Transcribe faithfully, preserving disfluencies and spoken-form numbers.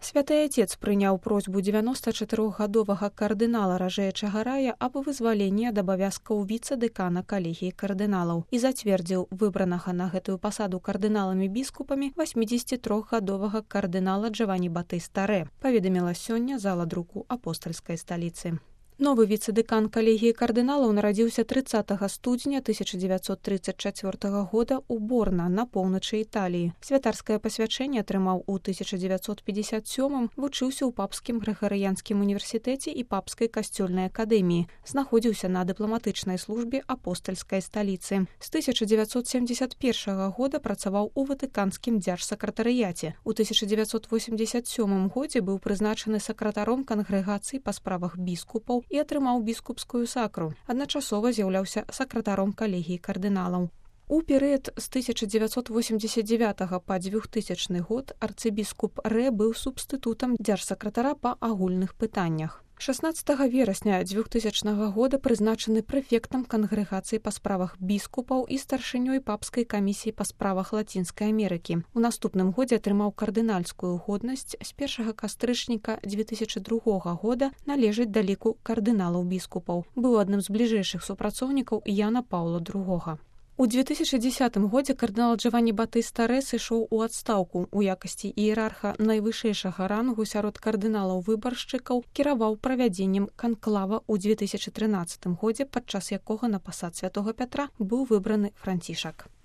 Святы Отец прыняў просьбу дзевяностачатырохгадовага кардынала Ражэя Чагарая аб вызваленні ад абавязкаў віцэ-дэкана калегіі кардыналаў і зацвердзіў выбранага на гэтую пасаду кардыналамі-біскупамі васьмідзесятитрохгадовага кардынала Джавані Батыста Рэ, паведаміла сёння зала друку апостальскай сталіцы. Новы віцэ-дэкан калегіі кардыналаў нарадзіўся трыццатага студзеня тысяча дзевяцьсот трыццаць чацвёртага года ў Борна на поўначы Італіі. Святарскае пасвячэнне атрымаў у тысяча дзевяцьсот пятьдесят сёмым, вучыўся ў папскім грэгарыянскім універсітэце і папскай касцёльнай акадэміі, знаходзіўся на дыпламатычнай службе апостальскай сталіцы. З тысяча дзевяцьсот семьдесят першага года працаваў у ватыканскім дзяржсакратарыяце. У тысяча дзевяцьсот восемьдесят сёмым годзе быў прызначаны сакратаром кангрэгацыі па справах біскупаў і атрымаў біскупскую сакру. Адначасова з'яўляўся сакратаром калегіі кардыналаў. У перыяд з тысяча дзевяцьсот восемьдесят девятага па двухтысячны год арцыбіскуп Рэ быў субстытутам дзяржсакратара па агульных пытаннях. шаснаццатага верасня двухтысячнага года прызначаны прэфектам кангрэгацыі па справах біскупаў і старшынёй папскай камісіі па справах Лацінскай Амерыкі. У наступным годзе атрымаў кардынальскую годнасць, з першага кастрычніка дзве тысячы другога года належыць да ліку кардыналаў-біскупаў. Быў адным з бліжэйшых супрацоўнікаў Яна Паўла другога. У две тысячи дзесятым годзе кардынал Джавані Батыста Рэ сышоў у адстаўку. У якасці іерарха найвышэйшага рангу сярод кардыналаў-выбаршчыкаў кіраваў правядзеннем канклава ў две тысячи трынаццатым годзе, падчас якога на пасад святога Пятра быў выбраны Францішак.